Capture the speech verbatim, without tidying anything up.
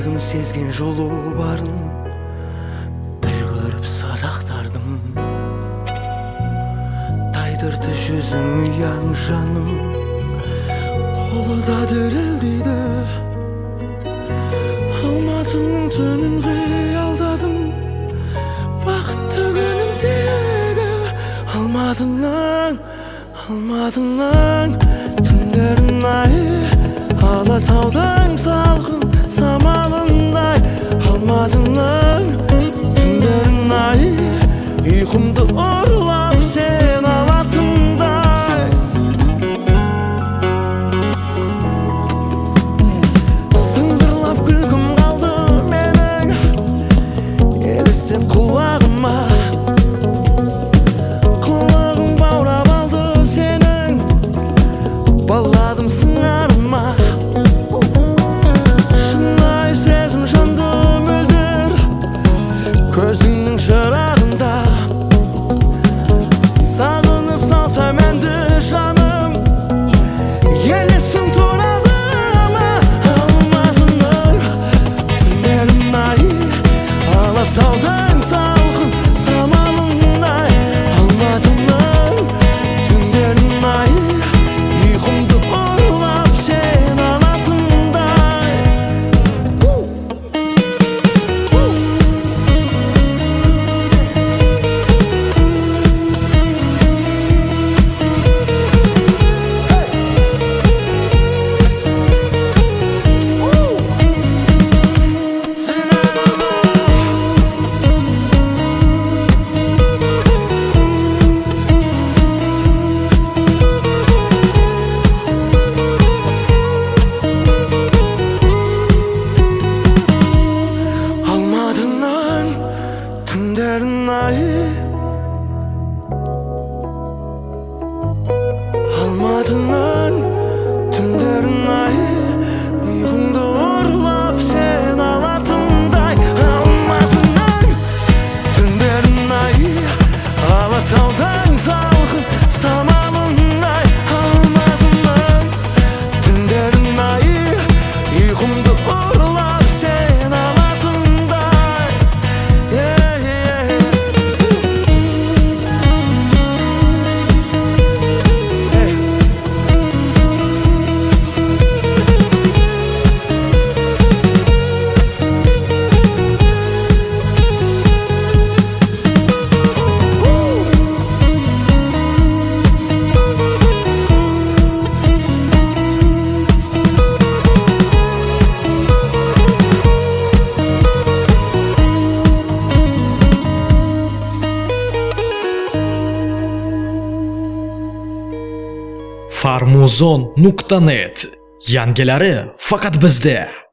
жүрегім сезген жолу барын бір көріп сарақтардым. Тайдырды жүзің ұяң жаным, қолы да дірілдейді. Алматының түнін қиялдадым, бақытты күнімдегі. Алматыңнан, Алматыңнан түндерін ай, Алатаудың салқын самалындай. Алматыңнан түндерін ай, ұйқымды ұрлап сен алатындай. Сыңғырлап күлкім қалды менің, елестеп құлағыма. Құлағым баурап алды сенің балладым сыңарыма. Шынай сезім жанды мөлдір көзіңнің шырағында. Сағынып салсам әнді жаным, елесің туралы ма? Алматыңның түндерін ай, Алатаудың салқын самалындай. Алматыңның түндерін ай, ұйқымды ұрлап сен алатындай. Алматыңнан түндерін ай, Алматыңнан түндерін ай, ұйқыңды ұрлап сен алатындай. Алматыңнан түндерін ай, Алатаудың салқын самалындай. Алматыңнан түндерін ай, ұйқымды ұрлап сен алатындай. Yeah, yeah, yeah. Hey. farmuzon nuqta net yangilari faqat bizda.